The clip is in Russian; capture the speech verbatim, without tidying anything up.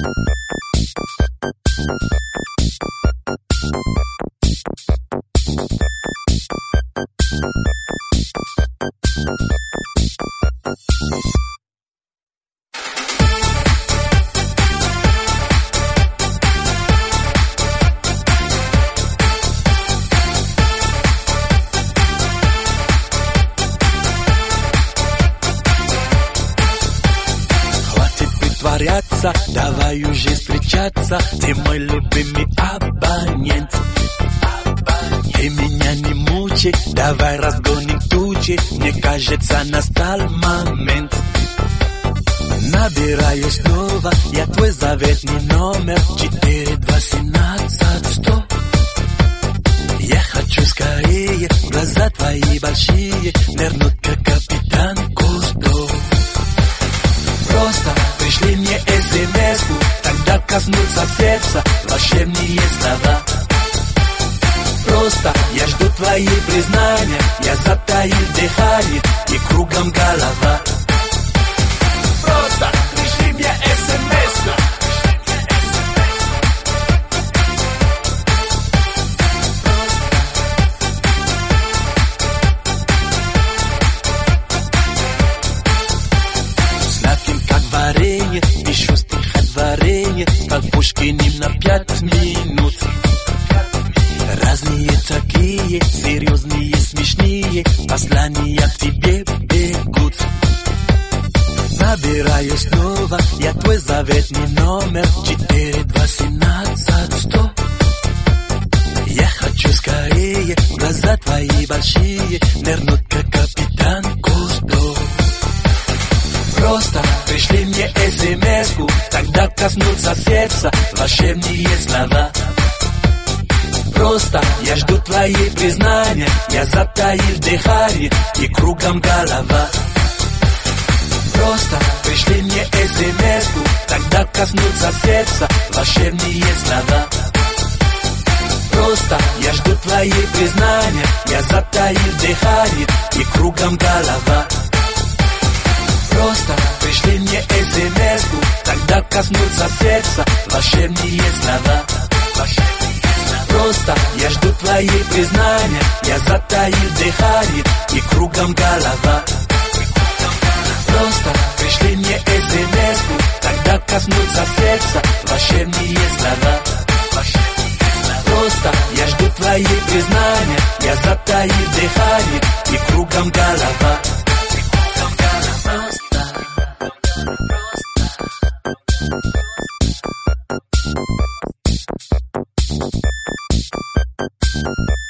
Давай уже встречаться, ты мой любимый абонент. Ты меня не мучай, давай разгоним тучи, мне кажется, настал момент. Набираю снова, я твой заветный номер четыре два семнадцать сто. Я хочу скорее, глаза твои большие, нырнуть как капитан Кусто. Просто пришли мне смс-ку, тогда коснутся сердца волшебные слова. Просто я жду твои признания, я затаил дыхание и кругом голова. Просто пришли мне смс-ку. Пишу стихотворение, как Пушкиним на пять минут. Разные такие, серьезные, смешные, послания к тебе бегут. Набираю снова, я твой заветный номер четыре два семнадцать сто. Я хочу скорее, глаза твои большие, нырнуть как капитан Кусто. Просто пришли мне смс-ку, тогда коснутся сердца волшебные слова. Просто я жду твои признания, я затаил дыхание и кругом голова. Просто пришли мне смс-ку, тогда коснутся сердца волшебные слова. Просто я жду твои признания, я затаил дыхание и кругом голова. Просто пришли мне смс-ку, тогда коснутся сердца волшебные слова. Просто я жду твои признания, я затаил дыхание и кругом голова. Просто пришли мне смс-ку, тогда коснутся сердца волшебные слова. Просто я жду твои признания, я затаил дыхание и кругом голова. Просто